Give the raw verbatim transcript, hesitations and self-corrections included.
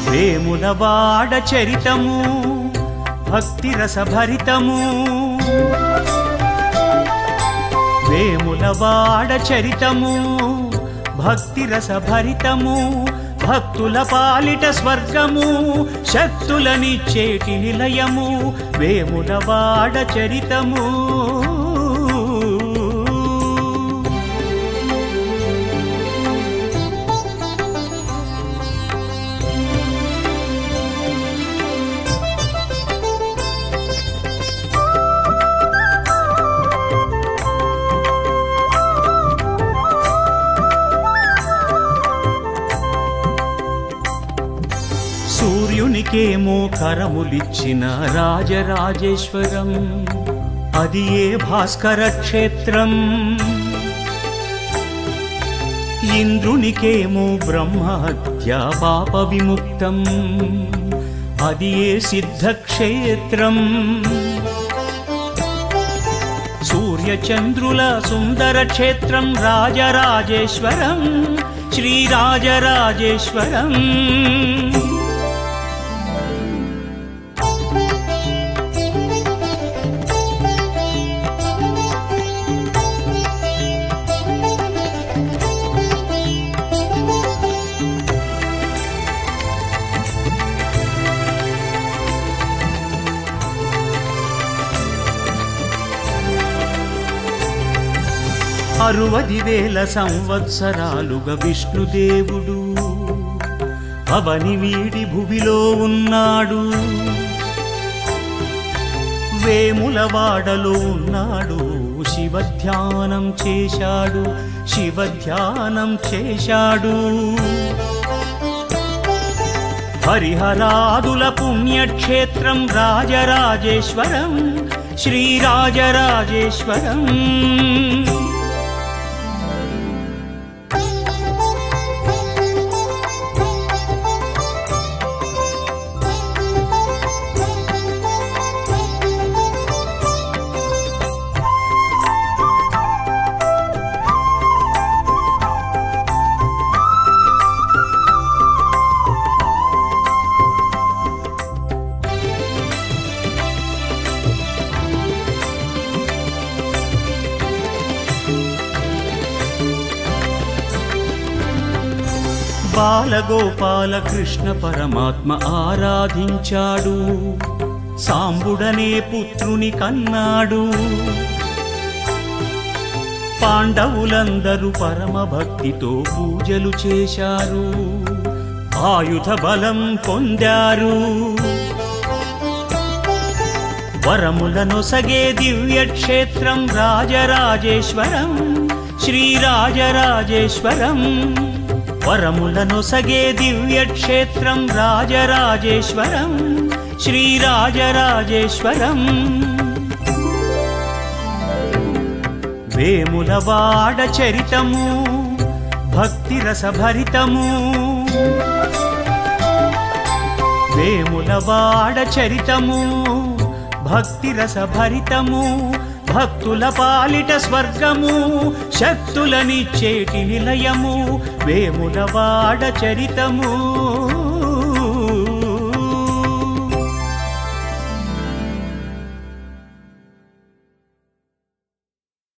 వేములవాడ చరితము భక్తి రసభరితము వేములవాడ చరితము భక్తి రసభరితము భక్తుల పాలిట స్వర్గము శక్తులనిచ్చేటి నిలయము వేములవాడ చరితము సూర్యునికేమో కరములిచ్చిన రాజరాజేశ్వరం అది ఏ భాస్కర క్షేత్రం ఇంద్రునికేమో బ్రహ్మహత్య పాప విముక్తం అది ఏ సిద్ధక్షేత్రం సూర్యచంద్రుల సుందర క్షేత్రం రాజరాజేశ్వరం శ్రీరాజరాజేశ్వరం అరువది వేల సంవత్సరాలుగా విష్ణుదేవుడు అవని వీడి భువిలో ఉన్నాడు వేములవాడలో ఉన్నాడు శివధ్యానం చేశాడు శివధ్యానం చేశాడు హరిహరాదుల పుణ్యక్షేత్రం రాజరాజేశ్వరం శ్రీరాజరాజేశ్వరం బాలగోపాల కృష్ణ పరమాత్మ ఆరాధించాడు సాంబుడనే పుత్రుని కన్నాడు పాండవులందరూ పరమ భక్తితో పూజలు చేశారు ఆయుధ బలం పొందారు వరములనొసగే దివ్యక్షేత్రం రాజరాజేశ్వరం శ్రీరాజరాజేశ్వరం వరములనొసగే దివ్యక్షేత్రం రాజరాజేశ్వరం శ్రీరాజరాజేశ్వరం వేములవాడ చరితము భక్తి రసభరితము వేములవాడ చరితము భక్తి రసభరితము భక్తుల పాలిట స్వర్గము శక్తులనిచ్చేటి నిలయము వేములవాడ చరితము